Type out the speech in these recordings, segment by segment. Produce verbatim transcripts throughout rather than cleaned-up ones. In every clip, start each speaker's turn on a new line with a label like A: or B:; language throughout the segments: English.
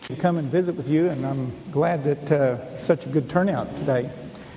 A: to come and visit with you, and I'm glad that uh, such a good turnout today.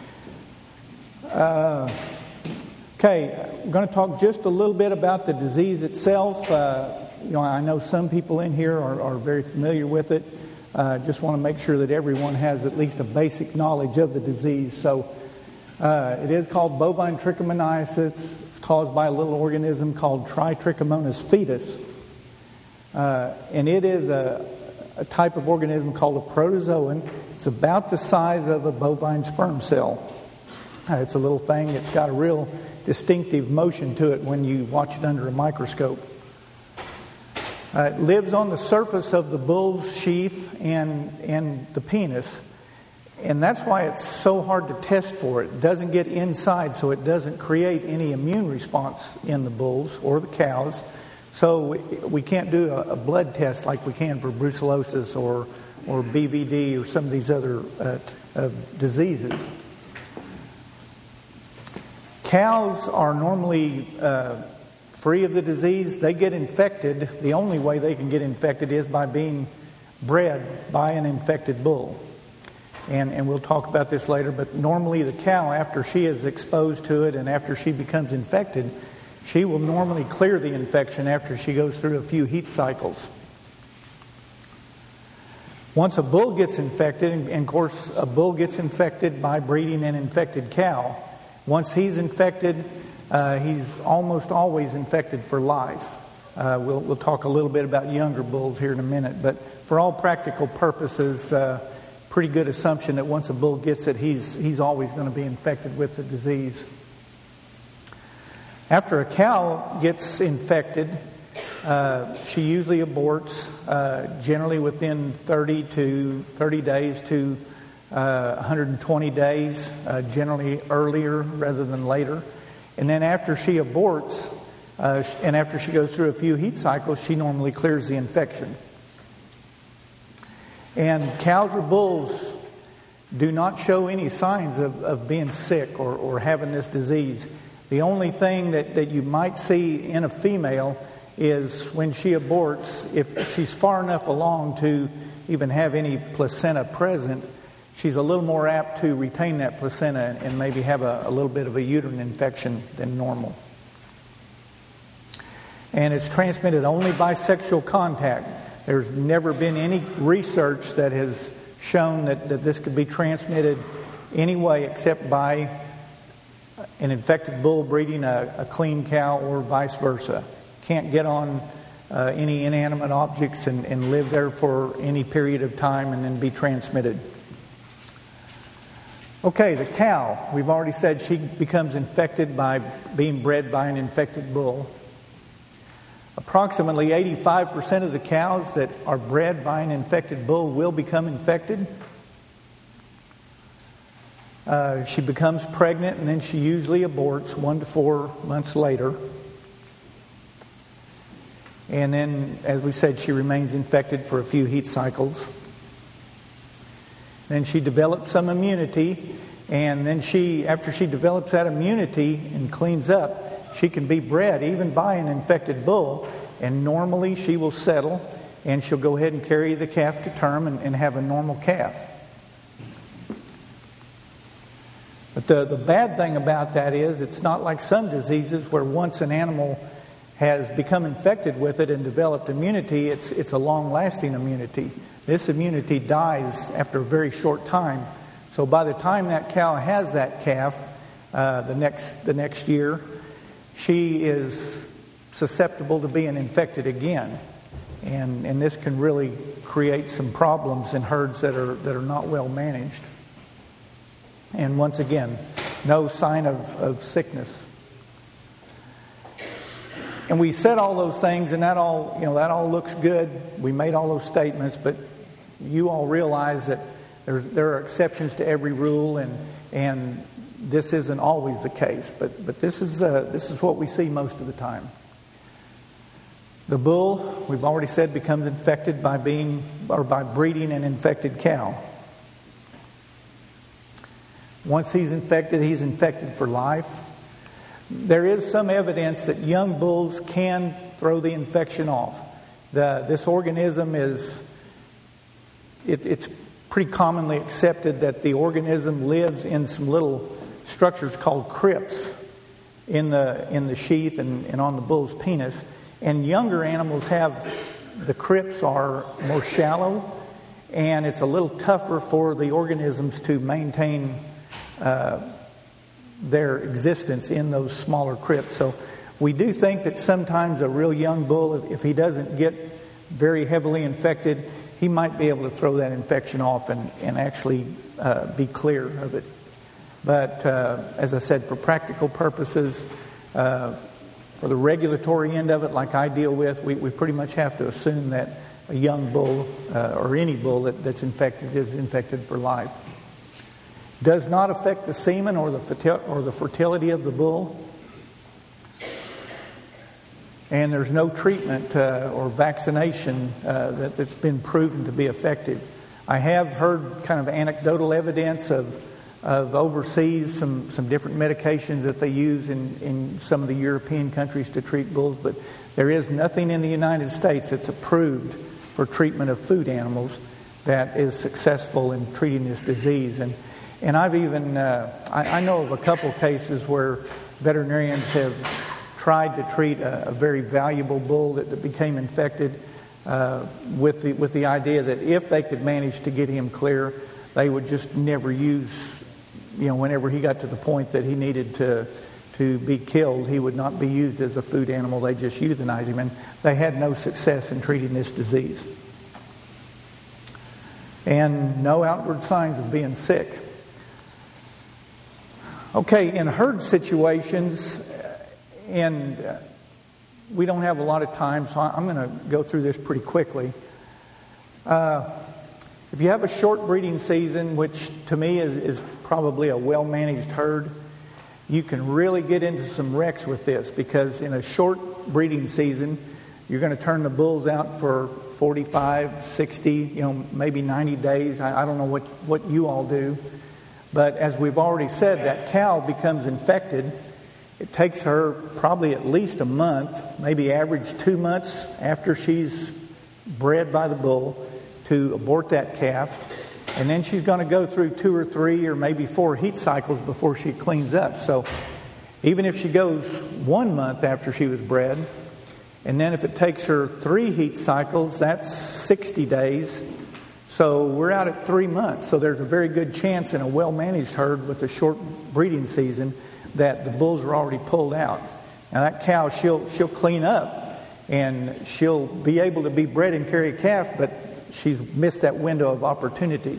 A: Uh, okay, I'm going to talk just a little bit about the disease itself. Uh, you know, I know some people in here are, are very familiar with it. Uh, just want to make sure that everyone has at least a basic knowledge of the disease. So, uh, it is called bovine trichomoniasis. It's caused by a little organism called Tritrichomonas foetus, uh, and it is a a type of organism called a protozoan. It's about the size of a bovine sperm cell. Uh, it's a little thing. It's got a real distinctive motion to it when you watch it under a microscope. Uh, it lives on the surface of the bull's sheath and, and the penis. And that's why it's so hard to test for it. It doesn't get inside, so it doesn't create any immune response in the bulls or the cows. So we can't do a blood test like we can for brucellosis or or B V D or some of these other uh, uh, diseases. Cows are normally uh, free of the disease. They get infected. The only way they can get infected is by being bred by an infected bull. And, and we'll talk about this later, but normally the cow, after she is exposed to it and after she becomes infected, she will normally clear the infection after she goes through a few heat cycles. Once a bull gets infected, and of course a bull gets infected by breeding an infected cow, once he's infected, uh, he's almost always infected for life. Uh, we'll, we'll talk a little bit about younger bulls here in a minute, but for all practical purposes, uh, pretty good assumption that once a bull gets it, he's, he's always going to be infected with the disease. After a cow gets infected, uh, she usually aborts, uh, generally within thirty to thirty days to uh, one hundred twenty days, uh, generally earlier rather than later. And then after she aborts, uh, and after she goes through a few heat cycles, she normally clears the infection. And cows or bulls do not show any signs of, of being sick or, or having this disease. The only thing that, that you might see in a female is when she aborts, if she's far enough along to even have any placenta present, she's a little more apt to retain that placenta and maybe have a, a little bit of a uterine infection than normal. And it's transmitted only by sexual contact. There's never been any research that has shown that, that this could be transmitted any way except by an infected bull breeding a, a clean cow or vice versa. Can't get on uh, any inanimate objects and, and live there for any period of time and then be transmitted. Okay, the cow. We've already said she becomes infected by being bred by an infected bull. Approximately eighty-five percent of the cows that are bred by an infected bull will become infected. Uh, she becomes pregnant and then she usually aborts one to four months later. And then, as we said, she remains infected for a few heat cycles. Then she develops some immunity, and then she, after she develops that immunity and cleans up, she can be bred even by an infected bull, and normally she will settle and she'll go ahead and carry the calf to term and, and have a normal calf. But the, the bad thing about that is it's not like some diseases where once an animal has become infected with it and developed immunity, it's it's a long-lasting immunity. This immunity dies after a very short time. So by the time that cow has that calf, uh, the next the next year, she is susceptible to being infected again. And and this can really create some problems in herds that are that are not well managed. And once again, no sign of, of sickness. And we said all those things, and that all, you know, that all looks good. We made all those statements, but you all realize that there's, there are exceptions to every rule, and and this isn't always the case. But but this is uh, this is what we see most of the time. The bull, we've already said, becomes infected by being or by breeding an infected cow. Once he's infected, he's infected for life. There is some evidence that young bulls can throw the infection off. The, this organism is it, it's pretty commonly accepted that the organism lives in some little structures called crypts in the in the sheath and, and on the bull's penis. And younger animals have, the crypts are more shallow, and it's a little tougher for the organisms to maintain uh, their existence in those smaller crypts. So we do think that sometimes a real young bull, if he doesn't get very heavily infected, he might be able to throw that infection off and, and actually uh, be clear of it. But uh, as I said, for practical purposes, uh, for the regulatory end of it, like I deal with, we, we pretty much have to assume that a young bull uh, or any bull that, that's infected is infected for life. Does not affect the semen or the fertil- or the fertility of the bull. And there's no treatment uh, or vaccination uh, that, that's been proven to be effective. I have heard kind of anecdotal evidence of of overseas some, some different medications that they use in, in some of the European countries to treat bulls, but there is nothing in the United States that's approved for treatment of food animals that is successful in treating this disease. And and I've even uh, I, I know of a couple cases where veterinarians have tried to treat a, a very valuable bull that, that became infected uh, with the with the idea that if they could manage to get him clear, they would just never use. You know, whenever he got to the point that he needed to to be killed, he would not be used as a food animal. They just euthanize him, and they had no success in treating this disease. And no outward signs of being sick. Okay, in herd situations, and we don't have a lot of time, so I'm going to go through this pretty quickly. Uh, If you have a short breeding season, which to me is, is probably a well-managed herd, you can really get into some wrecks with this, because in a short breeding season, you're going to turn the bulls out for forty-five, sixty, you know, maybe ninety days. I, I don't know what, what you all do. But as we've already said, that cow becomes infected. It takes her probably at least a month, maybe average two months after she's bred by the bull, to abort that calf, and then she's going to go through two or three or maybe four heat cycles before she cleans up. So even if she goes one month after she was bred, and then if it takes her three heat cycles, that's sixty days. So we're out at three months. So there's a very good chance in a well-managed herd with a short breeding season that the bulls are already pulled out. Now that cow, she'll she'll clean up and she'll be able to be bred and carry a calf, but she's missed that window of opportunity.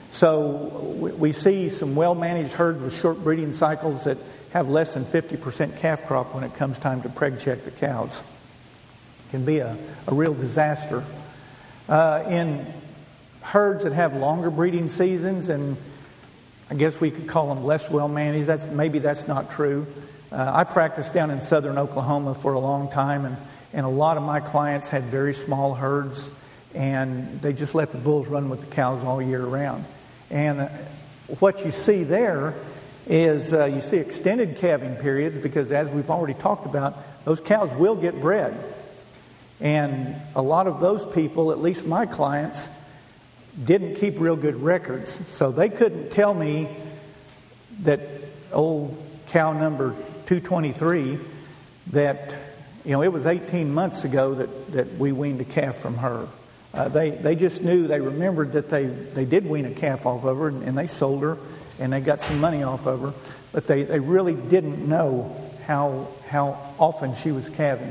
A: So we see some well-managed herds with short breeding cycles that have less than fifty percent calf crop when it comes time to preg check the cows. It can be a, a real disaster. Uh, in herds that have longer breeding seasons, and I guess we could call them less well-managed, that's, maybe that's not true. Uh, I practiced down in southern Oklahoma for a long time, and, and a lot of my clients had very small herds, and they just let the bulls run with the cows all year round. And uh, what you see there is uh, you see extended calving periods, because as we've already talked about, those cows will get bred. And a lot of those people, at least my clients, didn't keep real good records. So they couldn't tell me that old cow number two twenty-three, that, you know, it was eighteen months ago that, that we weaned a calf from her. Uh, they they just knew, they remembered that they, they did wean a calf off of her, and, and they sold her, and they got some money off of her. But they, they really didn't know how how often she was calving.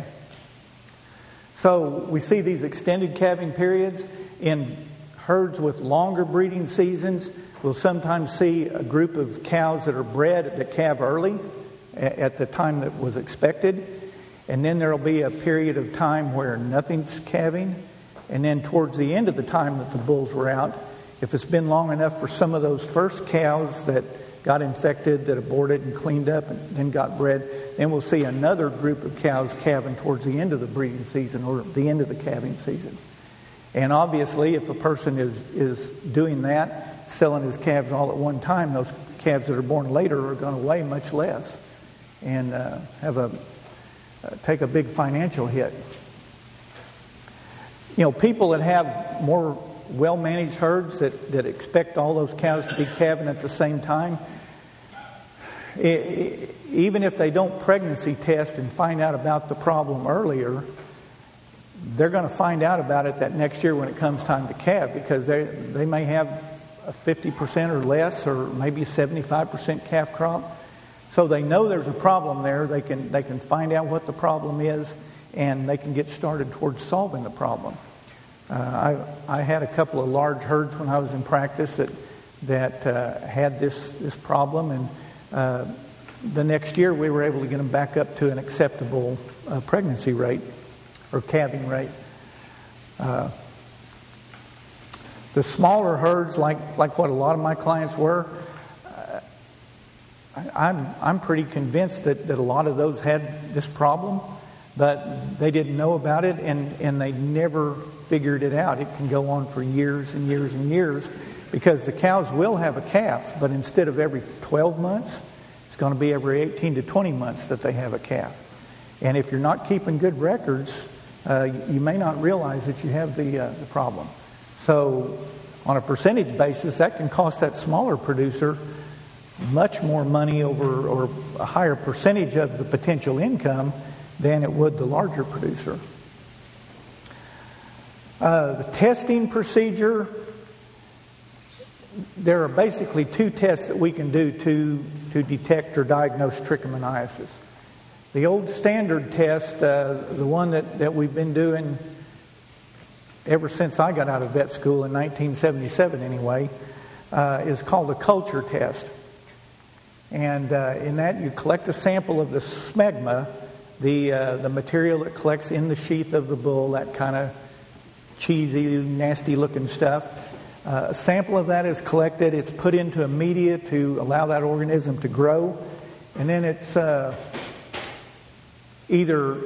A: So we see these extended calving periods in herds with longer breeding seasons. We'll sometimes see a group of cows that are bred that calve early at the time that was expected. And then there will be a period of time where nothing's calving. And then towards the end of the time that the bulls were out, if it's been long enough for some of those first cows that got infected, that aborted and cleaned up and then got bred, then we'll see another group of cows calving towards the end of the breeding season or the end of the calving season. And obviously, if a person is, is doing that, selling his calves all at one time, those calves that are born later are going to weigh much less and uh, have a uh, take a big financial hit. You know, people that have more well-managed herds that, that expect all those cows to be calving at the same time, it, it, even if they don't pregnancy test and find out about the problem earlier, they're going to find out about it that next year when it comes time to calve, because they they may have a fifty percent or less, or maybe a seventy-five percent calf crop. So they know there's a problem there. They can they can find out what the problem is, and they can get started towards solving the problem. Uh, I I had a couple of large herds when I was in practice that that uh, had this this problem, and uh, the next year we were able to get them back up to an acceptable uh, pregnancy rate or calving rate. Uh, the smaller herds, like like what a lot of my clients were, uh, I, I'm I'm pretty convinced that, that a lot of those had this problem, but they didn't know about it, and, and they never figured it out. It can go on for years and years and years, because the cows will have a calf, but instead of every twelve months, it's going to be every eighteen to twenty months that they have a calf. And if you're not keeping good records, uh, you may not realize that you have the uh, the problem. So on a percentage basis, that can cost that smaller producer much more money over, or a higher percentage of the potential income than it would the larger producer. Uh, the testing procedure, there are basically two tests that we can do to, to detect or diagnose trichomoniasis. The old standard test, uh, the one that, that we've been doing ever since I got out of vet school in nineteen seventy-seven anyway, uh, is called a culture test. And uh, in that you collect a sample of the smegma, the uh, the material that collects in the sheath of the bull, that kind of cheesy, nasty-looking stuff. Uh, a sample of that is collected. It's put into a media to allow that organism to grow. And then it's uh, either...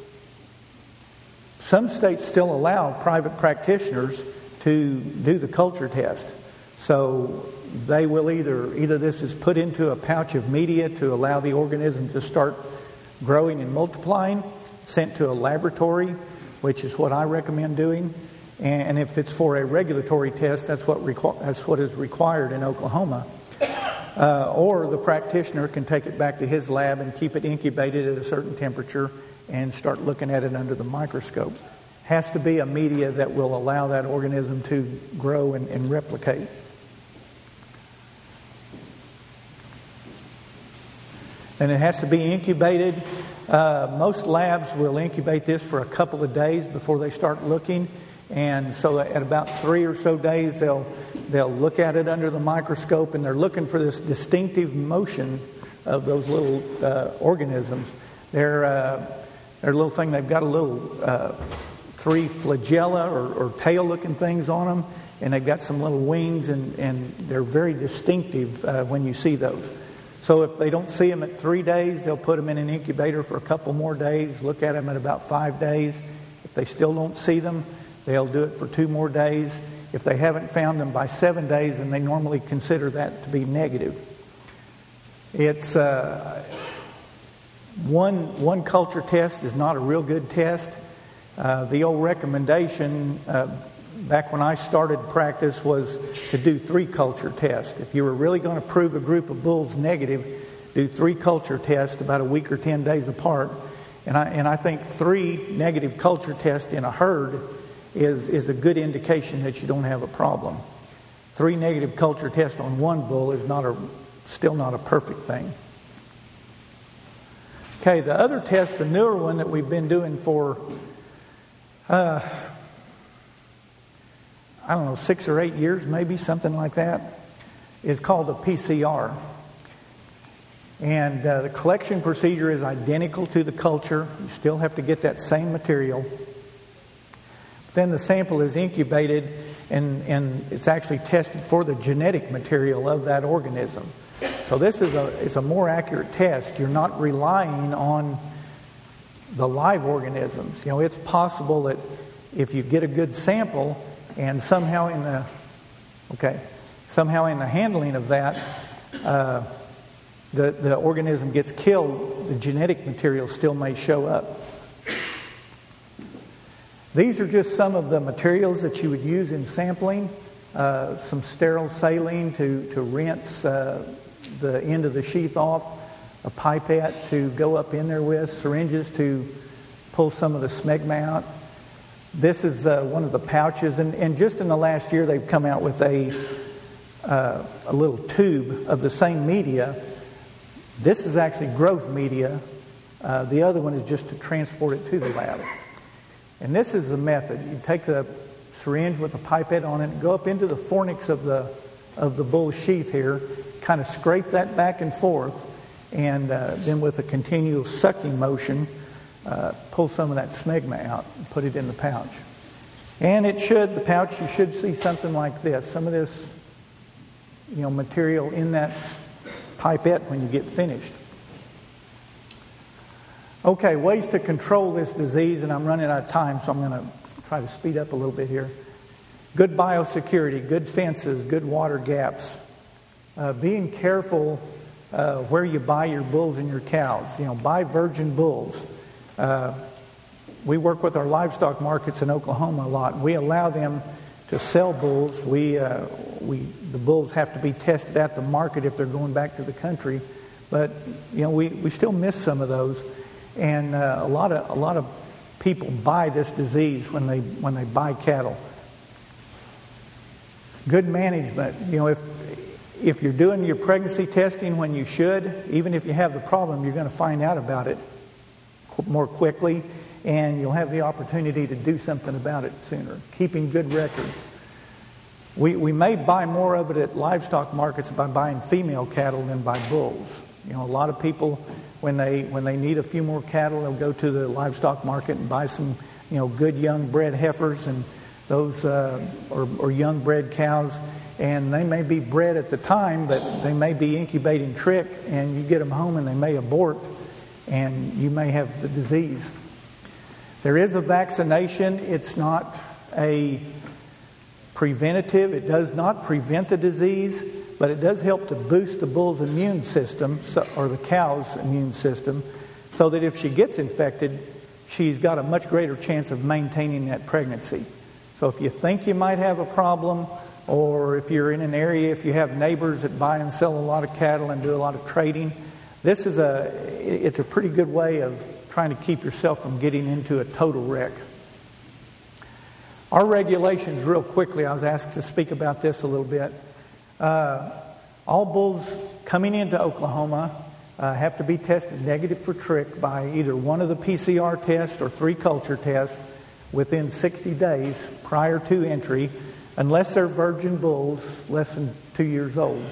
A: Some states still allow private practitioners to do the culture test. So they will either, either this is put into a pouch of media to allow the organism to start growing and multiplying, sent to a laboratory, which is what I recommend doing. And if it's for a regulatory test, that's what requ- that's what is required in Oklahoma. Uh, or the practitioner can take it back to his lab and keep it incubated at a certain temperature and start looking at it under the microscope. Has to be a media that will allow that organism to grow and, and replicate. And it has to be incubated. Uh, most labs will incubate this for a couple of days before they start looking. And so at about three or so days, they'll they'll look at it under the microscope, and they're looking for this distinctive motion of those little uh, organisms. They're uh, They're a little thing, they've got a little uh, three flagella or, or tail-looking things on them, and they've got some little wings, and, and they're very distinctive uh, when you see those. So if they don't see them at three days, they'll put them in an incubator for a couple more days, look at them at about five days. If they still don't see them, they'll do it for two more days. If they haven't found them by seven days, then they normally consider that to be negative. It's... Uh, One one culture test is not a real good test. Uh, the old recommendation uh, back when I started practice was to do three culture tests. If you were really going to prove a group of bulls negative, do three culture tests about a week or ten days apart. And I and I think three negative culture tests in a herd is is a good indication that you don't have a problem. Three negative culture tests on one bull is not a still not a perfect thing. Okay, the other test, the newer one that we've been doing for, uh, I don't know, six or eight years, maybe, something like that, is called a P C R. And uh, the collection procedure is identical to the culture. You still have to get that same material. Then the sample is incubated, and, and it's actually tested for the genetic material of that organism. So this is a it's a more accurate test. You're not relying on the live organisms. You know, it's possible that if you get a good sample and somehow in the okay, somehow in the handling of that, uh, the the organism gets killed, the genetic material still may show up. These are just some of the materials that you would use in sampling. Uh, some sterile saline to, to rinse uh, the end of the sheath off, a pipette to go up in there with, syringes to pull some of the smegma out. This is uh, one of the pouches, and, and just in the last year they've come out with a, uh, a little tube of the same media. This is actually growth media. Uh, the other one is just to transport it to the lab. And this is the method. You take the syringe with a pipette on it, go up into the fornix of the of the bull sheath here, kind of scrape that back and forth, and uh, then with a continual sucking motion, uh, pull some of that smegma out and put it in the pouch. And it should, the pouch, you should see something like this. Some of this, you know, material in that pipette when you get finished. Okay, ways to control this disease, and I'm running out of time, so I'm going to try to speed up a little bit here. Good biosecurity, good fences, good water gaps. Uh, being careful uh, where you buy your bulls and your cows. You know, buy virgin bulls. Uh, we work with our livestock markets in Oklahoma a lot. We allow them to sell bulls. We, uh, we, the bulls have to be tested at the market if they're going back to the country. But you know, we, we still miss some of those, and uh, a lot of a lot of people buy this disease when they when they buy cattle. Good management. You know, if if you're doing your pregnancy testing when you should, even if you have the problem, you're going to find out about it more quickly, and you'll have the opportunity to do something about it sooner. Keeping good records. We we may buy more of it at livestock markets by buying female cattle than by bulls. You know, a lot of people, when they when they need a few more cattle, they'll go to the livestock market and buy some, you know, good young bred heifers and those uh, or, or young bred cows, and they may be bred at the time, but they may be incubating trick, and you get them home and they may abort, and you may have the disease. There is a vaccination. It's not a preventative. It does not prevent the disease, but it does help to boost the bull's immune system, or the cow's immune system, so that if she gets infected, she's got a much greater chance of maintaining that pregnancy. So if you think you might have a problem, or if you're in an area, if you have neighbors that buy and sell a lot of cattle and do a lot of trading, this is a it's a pretty good way of trying to keep yourself from getting into a total wreck. Our regulations, real quickly, I was asked to speak about this a little bit. Uh, all bulls coming into Oklahoma uh, have to be tested negative for trick by either one of the P C R tests or three culture tests within sixty days prior to entry, unless they're virgin bulls less than two years old.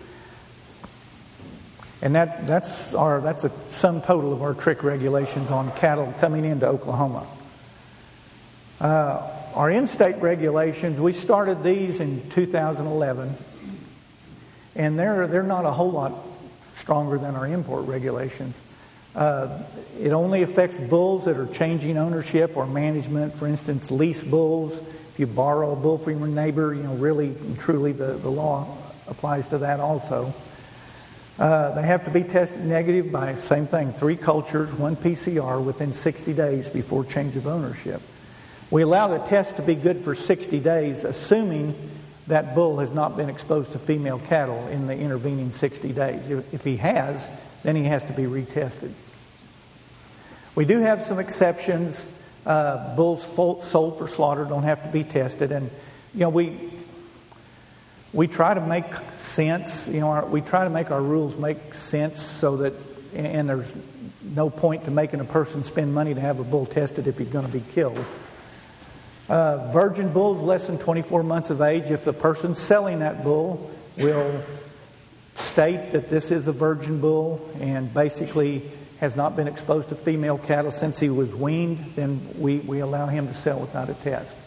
A: And that, that's our that's a sum total of our trick regulations on cattle coming into Oklahoma. Uh, our in-state regulations, we started these in two thousand eleven, and they're they're not a whole lot stronger than our import regulations. Uh, it only affects bulls that are changing ownership or management. For instance, lease bulls. If you borrow a bull from your neighbor, you know, really and truly the, the law applies to that also. Uh, they have to be tested negative by, same thing, three cultures, one P C R within sixty days before change of ownership. We allow the test to be good for sixty days, assuming that bull has not been exposed to female cattle in the intervening sixty days. If, if he has, then he has to be retested. We do have some exceptions. Uh, bulls sold for slaughter don't have to be tested, and you know we we try to make sense. You know, our, we try to make our rules make sense so that, and there's no point to making a person spend money to have a bull tested if he's going to be killed. Uh, virgin bulls less than twenty-four months of age, if the person selling that bull will state that this is a virgin bull and basically has not been exposed to female cattle since he was weaned, then we, we allow him to sell without a test.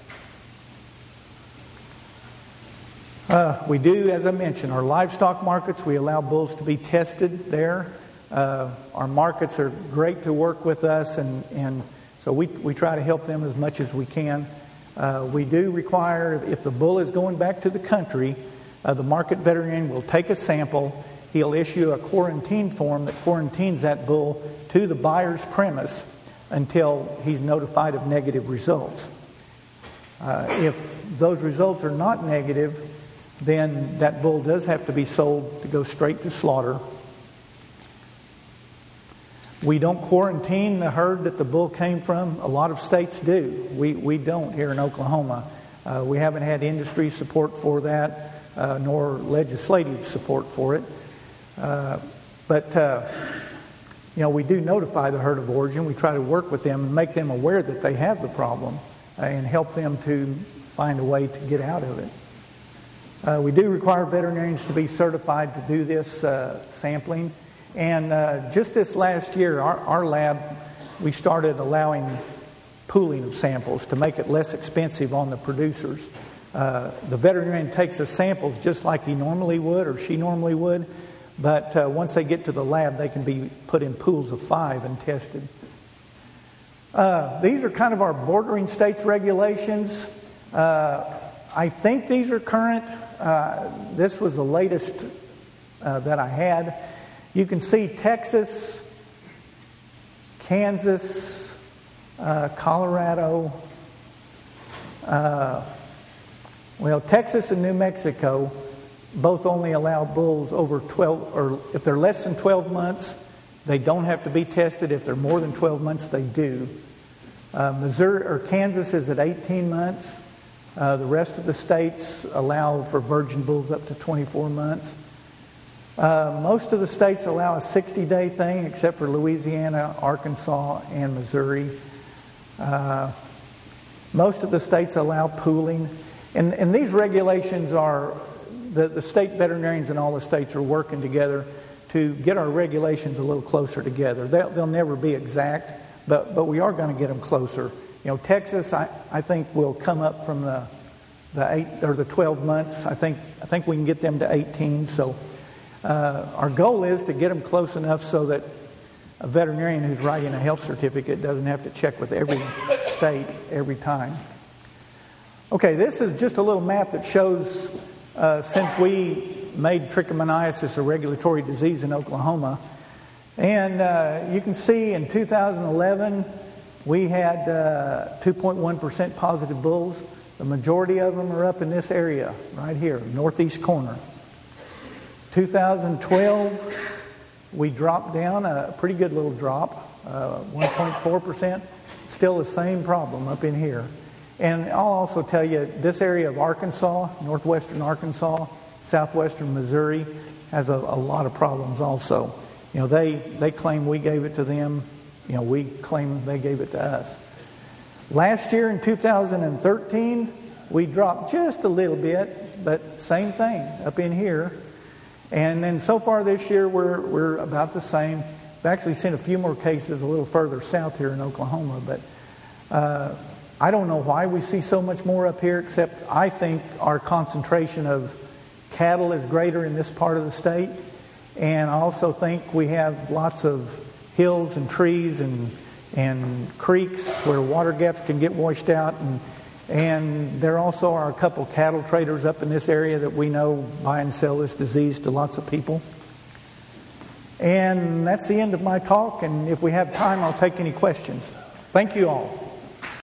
A: Uh, we do, as I mentioned, our livestock markets, we allow bulls to be tested there. Uh, our markets are great to work with us, and, and so we, we try to help them as much as we can. Uh, we do require, if the bull is going back to the country, uh, the market veterinarian will take a sample. He'll issue a quarantine form that quarantines that bull to the buyer's premise until he's notified of negative results. Uh, if those results are not negative, then that bull does have to be sold to go straight to slaughter. We don't quarantine the herd that the bull came from. A lot of states do. We we don't here in Oklahoma. Uh, we haven't had industry support for that, uh, nor legislative support for it. Uh, but, uh, you know, we do notify the herd of origin. We try to work with them and make them aware that they have the problem uh, and help them to find a way to get out of it. Uh, we do require veterinarians to be certified to do this uh, sampling. And uh, just this last year, our, our lab, we started allowing pooling of samples to make it less expensive on the producers. Uh, the veterinarian takes the samples just like he normally would or she normally would, but uh, once they get to the lab, they can be put in pools of five and tested. Uh, these are kind of our bordering states regulations. Uh, I think these are current. Uh, this was the latest uh, that I had. You can see Texas, Kansas, uh, Colorado, uh, well, Texas and New Mexico both only allow bulls over twelve, or if they're less than twelve months, they don't have to be tested. If they're more than twelve months, they do. Uh, Missouri or Kansas is at eighteen months. Uh, the rest of the states allow for virgin bulls up to twenty-four months. Uh, most of the states allow a sixty-day thing, except for Louisiana, Arkansas, and Missouri. Uh, most of the states allow pooling. And, and these regulations are, the, the state veterinarians in all the states are working together to get our regulations a little closer together. They'll, they'll never be exact, but, but we are going to get them closer. You know, Texas, I, I think, will come up from the the eight or the twelve months. I think I think we can get them to eighteen. So uh, our goal is to get them close enough so that a veterinarian who's writing a health certificate doesn't have to check with every state every time. Okay, this is just a little map that shows uh, since we made trichomoniasis a regulatory disease in Oklahoma, and uh, you can see in two thousand eleven. We had uh, two point one percent positive bulls. The majority of them are up in this area, right here, northeast corner. two thousand twelve, we dropped down, a pretty good little drop, uh, one point four percent. Still the same problem up in here. And I'll also tell you, this area of Arkansas, northwestern Arkansas, southwestern Missouri, has a, a lot of problems also. You know, they, they claim we gave it to them. You know, we claim they gave it to us. Last year in two thousand thirteen, we dropped just a little bit, but same thing up in here. And then so far this year, we're we're about the same. We've actually seen a few more cases a little further south here in Oklahoma, but uh, I don't know why we see so much more up here, except I think our concentration of cattle is greater in this part of the state. And I also think we have lots of hills and trees and and creeks where water gaps can get washed out, and and there also are a couple cattle traders up in this area that we know buy and sell this disease to lots of people. And that's the end of my talk, and if we have time, I'll take any questions. Thank you all.